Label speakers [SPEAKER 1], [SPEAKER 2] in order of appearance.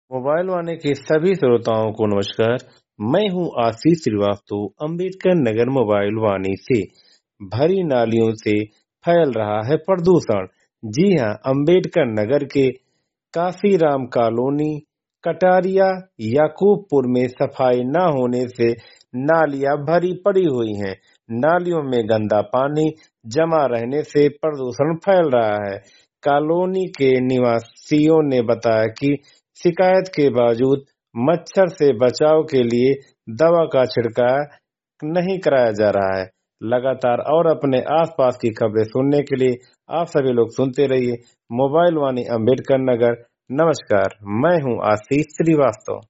[SPEAKER 1] Mobile वाले के सभी श्रोताओं को नमस्कार। मैं हूं आशीष श्रीवास्तव। अंबेडकर नगर मोबाइल वाणी से भरी नालियों से फैल रहा है प्रदूषण। जी हां, अंबेडकर नगर के काशीराम कॉलोनी, कटारिया, याकूबपुर में सफाई न होने से नालियां भरी पड़ी हुई हैं। नालियों में गंदा पानी जमा रहने से प्रदूषण फैल रहा है। कॉलोनी के निवासियों ने बताया कि शिकायत के बावजूद मच्छर से बचाव के लिए दवा का छिड़काव नहीं कराया जा रहा है। लगातार और अपने आसपास की खबरें सुनने के लिए आप सभी लोग सुनते रहिए मोबाइल वाणी अंबेडकर नगर। नमस्कार, मैं हूं आशीष श्रीवास्तव।